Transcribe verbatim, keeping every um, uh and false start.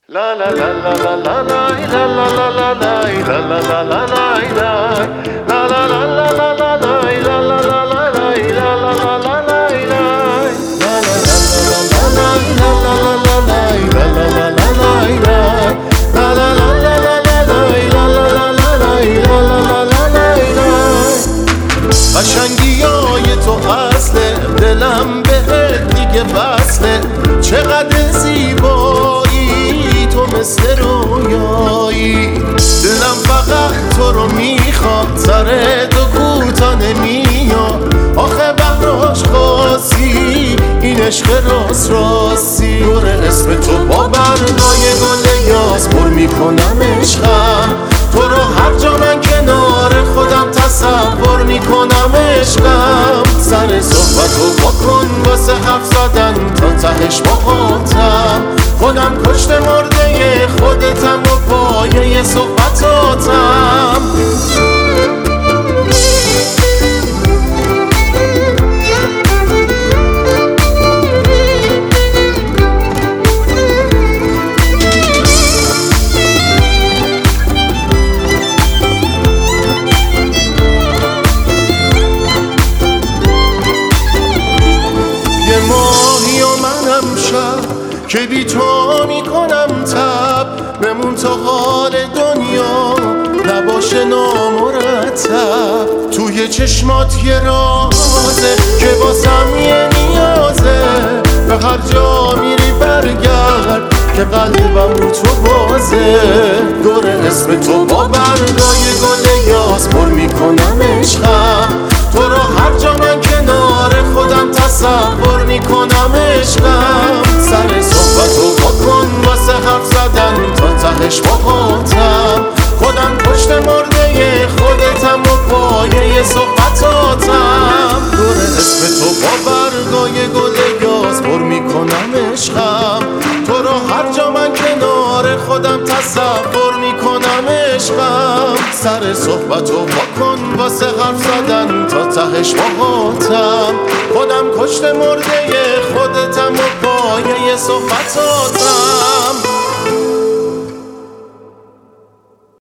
La la la la la la la la la la la la la la la la la la la la قشنگیای تو اصله دلم بهت دیگه وصله چقدر زیبایی تو مثل رویایی دلم فقط تو رو میخواد سر تو کوتا نمیاد آخه بهراش خاصی این عشق راست راستی دور اسم تو با برگای گل یاس پر میکنم عشقم تو رو هر جا من کنار خودم تصور میکنم عشقم سر صحبتو بکن واسه حرف زدن تا تهش باهاتم خودم کشته مرده خودتم و پایه صحبتاتم که بی تو میکنم تب بمون تا حال دنیا نباشه نامرتب توی چشمات یه رازه که باسم یه نیازه به هر جا میری برگرد که قلبم رو تو بازه دور اسم تو با برگای گل یاس پر میکنم عشقم تو رو هر جا من کنار خودم تصور میکنم عشقم سر صحبتو بکن واسه حرف زدن تا تهش باهاتم خودم پشت مرده خودتم و پایه صحبتاتم دور اسم تو با برگای گل یاس پر میکنم عشقم تو رو هر جا من کنار خودم تصور میکنم عشقم سر صحبتو بکن واسه حرف زدن تا تهش باهاتم خودم کشته مرده خودتم و پایه صحبتاتم